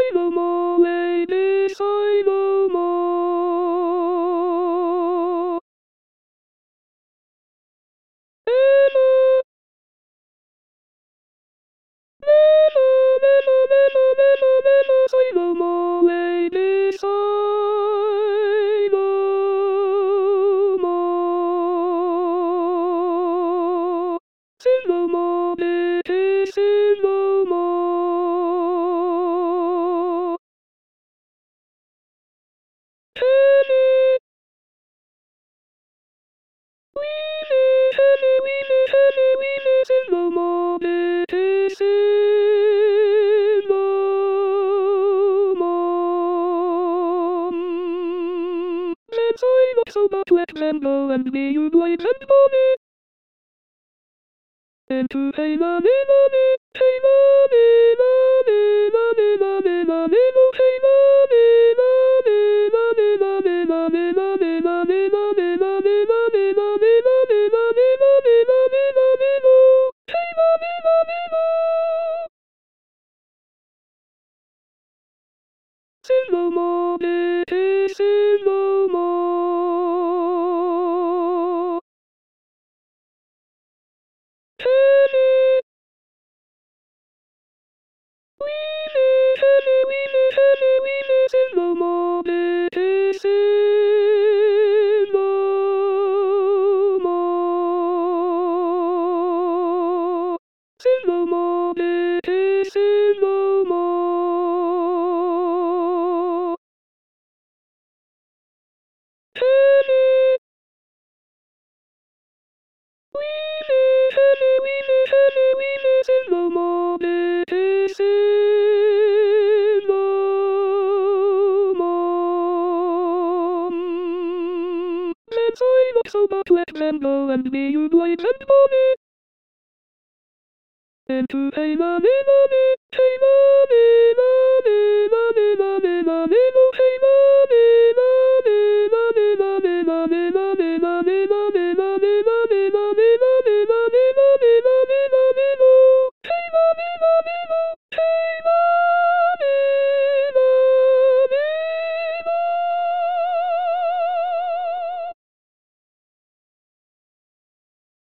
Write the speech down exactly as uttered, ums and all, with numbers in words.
slow mo, lady, slow mo. Little, little, little, little, little, little, slow mo, lady, slow mo. Slow mo, lady, slow mo. Heavy, weavy, heavy, weavy, heavy, weavy, slow mo, lady, slow mo. Let's I look so much let them go and be you light and mommy. Into hey mommy, mommy, hey mommy, mommy, mommy, mommy, mommy, oh hey mommy, mommy, mommy, mommy, mommy, mommy, mommy, mommy, mommy, mommy, mommy, mommy, mommy, mommy, mommy, mommy, oh hey mommy, mommy, oh. Slow mo, lady, slow mo. Heavy, weavy, heavy, weavy, heavy, weavy, slow mo, lady, slow mo. Slow mo, lady, slow mo. Heavy, weavy, heavy, weavy, heavy, weavy, slow mo, lady, slow mo. Let's I look so much let them go and be you light and mommy. Into hey mommy, mommy, hey mommy, mommy.